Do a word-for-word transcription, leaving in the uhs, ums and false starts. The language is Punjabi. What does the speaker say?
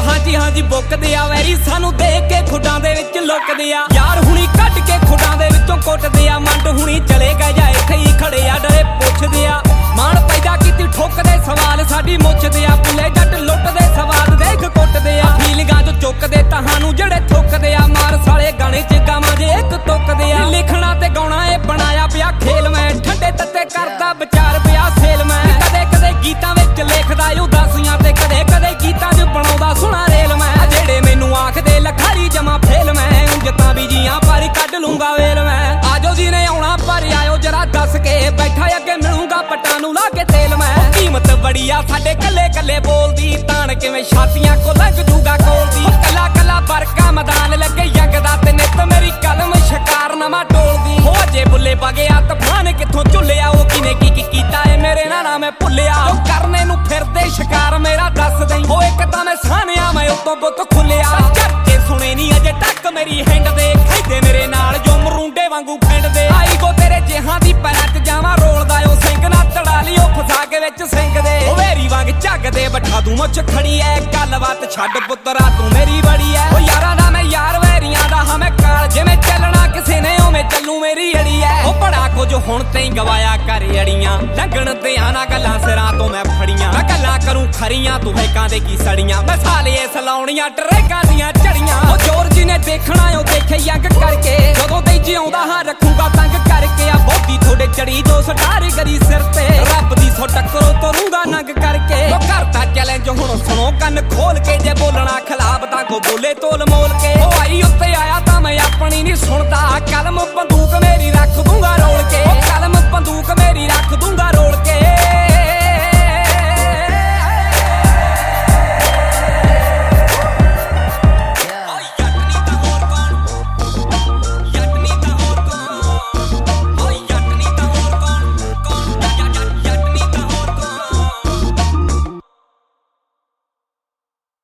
ਹਾਂਜੀ ਹਾਂਜੀ ਬੁੱਕਦੇ ਆ ਵੈਰੀ ਸਾਨੂੰ ਦੇਖ ਕੇ ਖੁੱਡਾਂ ਦੇ ਵਿੱਚ ਲੁਕਦੇ ਆ ਯਾਰ ਹੁਣੀ ਕੱਢ ਕੇ ਖੁੱਡਾਂ ਦੇ ਵਿੱਚੋਂ ਕੁੱਟਦੇ ਆ ਮੰਡ ਹੁਣੀ ਚਲੇ ਗਏ ਜਾਂ ਇੱਥੇ ਹੀ ਖੜੇ ਆ ਡਰੇ ਪੁੱਛਦੇ ਆ ਮਾਣ ਪੈਦਾ ਕੀਤੀ ਠੋਕਦੇ ਸਵਾਲ ਸਾਡੀ ਮੁੱਛਦੇ ਆ ਭੁੱਲੇ ਜੱਟ ਲੁੱਟਦੇ ਸਵਾਦ ਦੇਖ ਕੁੱਟਦੇ ਆ ਫੀਲਿੰਗਾਂ ਚ ਚੁੱਕਦੇ ਤਹਾਨੂੰ ਜਿਹੜੇ ਥੁੱਕਦੇ ਆ ਮਾਰ ਸਾਲੇ ਗਾਣੇ ਚ ਗਾਵਾਂ ਜੇ ਇੱਕ ਤੁੱਕਦੇ ਆ ਲਿਖਣਾ ਤੇ ਗਾਉਣਾ ਇਹ ਬਣਾਇਆ ਪਿਆ ਖੇਲ ਮੈਂ ਠੰਡੇ ਤੱਤੇ ਕਰਦਾ ਵਿਚਾਰ ਪਿਆ ਸੇਲ ਮੈਂ ਕਦੇ ਕਦੇ ਗੀਤਾਂ ਵਿੱਚ ਲਿਖਦਾ ਉਦਾਸੀਆਂ ਤੇ ਕਦੇ ਕਦੇ ਗੀਤਾਂ 'ਚ ਬਣਾਉਂਦਾ ਸੁਣਾ ਰੇਲ ਮੈਂ ਜਿਹੜੇ ਮੈਨੂੰ ਆਖਦੇ ਲਖਾਰੀ ਜਮਾ ਫੇਲ ਮੈਂ ਉਂਝ ਤਾਂ ਵੀ ਜੀਆਂ ਪਰ ਕੱਢ ਲੂੰਗਾ ਵੇਲ ਮੈਂ ਆਜੋ ਜੀ ਨੇ ਆਉਣਾ ਪਰ ਆਇਓ ਜਰਾ ਦੱਸ ਕੇ ਬੈਠਾ ਅੱਗੇ ਮਿਲੂੰਗਾ ਪੱਟਾਂ ਨੂੰ ਲਾ ਕੇ ਤੇਲ ਮੈਂ ਕੀਮਤ ਬੜੀ ਆ ਸਾਡੇ ਕੱਲੇ ਕੱਲੇ ਬੋਲਦੀ ਤਾਣ ਕਿਵੇਂ ਛਾਤੀਆਂ ਕੋ ਲੰਘ ਜੂਗਾ ਕੋਲਦੀ ਕੱਲਾ ਕੱਲਾ ਵਰਕਾ ਮੈਦਾਨ ਲੱਗੇ ਯੰਗਦਾ ਤੇ ਨਿੱਤ ਮੇਰੀ ਕਲਮ ਸ਼ਿਕਾਰ ਨਵਾਂ ਟੋਲਦੀ ਹੋ ਜੇ ਬੁੱਲੇ ਬਗਿਆ ਤੂਫਾਨ ਕਿੱਥੋਂ ਝੁੱਲਿਆ ਉਹ ਕਿਨੇ ਕੀ ਕੀ ਕੀਤਾ ਏ ਮੇਰੇ ਨਾਲ ਨਾ ਮੈਂ ਭੁੱਲਿਆ ਉਹ ਕਰਨੇ ਨੂੰ ਫਿਰਦੇ ਸ਼ਿਕਾਰ ਮੇਰਾ ਦੱਸ ਦਈ ਉਹ ਇੱਕ ਤਾਂ ਮੈਂ ਸਾਨਿਆ ਮੈਂ ਉਤੋਂ ਬੁੱਤ ਖੁੱਲਿਆ ਝੱਕੇ ਸੁਣੇ ਨਹੀਂ ਅਜੇ ਤੱਕ ਮੇਰੀ ਹਿੰਡ ਦੇ ਖੈਦੇ ਮੇਰੇ ਨਾਲ ਜੋ ਮਰੂੰਡੇ ਵਾਂਗੂ ਫਿੰਡਦੇ ਆਈ ਗੋ ਤੇਰੇ ਜਿਹਾਂ ਦੀ ਪੈਰਾਂ 'ਚ ਜਾਵਾਂ ਰੋਲਦਾ ਉਹ ਸਿੰਘ ਨਾ ਤੜਾ ਲਈ ਉਹ ਫਸਾ ਕੇ ਵਿੱਚ ਸਿੰਘ ਦੇ ਉਹ ਵੇਰੀ ਵਾਂਗ ਝੱਗਦੇ ਬਠਾ ਦੂੰ ਮੁੱਛ ਖੜੀ ਐ ਗੱਲਬਾਤ ਛੱਡ ਪੁੱਤਰਾ ਤੂੰ ਮੇਰੀ ਬੜੀ ਐ ਉਹ ਯਾਰਾਂ ਦਾ ਮੈਂ ਯਾਰ ਵੈਰੀਆਂ ਦਾ ਹਾਂ ਮੈਂ ਕਾਲ ਜਿਵੇਂ ਚੱਲਣਾ ਕਿਸੇ ਨੇ ਉਵੇਂ ਚੱਲੂ ਮੇਰੀ ਅੜੀ ਐ ਉਹ ਬੜਾ ਕੁਝ ਹੁਣ ਤੈਂ ਗਵਾਇਆ ਕਰ ਅੜੀਆਂ ਲੰਘਣ ਤੇ ਆਣਾ ਗੱਲਾਂ ਸਿਰਾਂ ਤੋਂ ਮੈਂ ਫੜੀਆਂ ਮੈਂ ਗੱਲਾਂ ਕਰੂੰ ਖਰੀਆਂ ਤੂੰ ਹੈਕਾਂ ਦੇ ਕੀ ਸੜੀਆਂ ਮੈਂ ਸਾਲੇ ਸਲਾਉਣੀਆਂ ਟਰੇਕਾਂ ਦੀਆਂ ਝੜੀਆਂ ਉਹ ਜੋਰ ਜੀ ਨੇ ਦੇਖਣਾ ਉਹ ਦੇਖੇ ਯੰਗ ਕਰਕੇ ਜਦੋਂ ਤੇ ਜਿਉਂਦਾ ਹਾਂ ਰੱਖੂਗਾ ਤੰਗ ਕਰਕੇ ਆ ਬੋਦੀ ਥੋੜੇ ਚੜੀ ਦੋ ਸਟਾਰ ਗਰੀ ਸਿਰ ਤੇ ਰੱਬ ਦੀ ਸੋ ਟੱਕਰੋ ਤਰੂੰਗਾ ਨੰਗ ਕਰਕੇ ਉਹ ਕਰਤਾ ਚੈਲੰਜ ਹੁਣ ਸੁਣੋ ਕੰਨ ਖੋਲ ਕੇ ਜੇ ਬੋਲਣਾ ਖਿਲਾਫ ਤਾਂ ਕੋ ਬੋਲੇ ਤੋਲ ਮੋਲ ਕੇ ਉਹ ਆਈ ਉੱਤੇ ਆਇਆ ਤਾਂ ਮੈਂ ਆਪਣੀ ਨਹੀਂ ਸੁਣਦਾ ਕਲਮ ਬੰਦੂਕ ਮੇਰੀ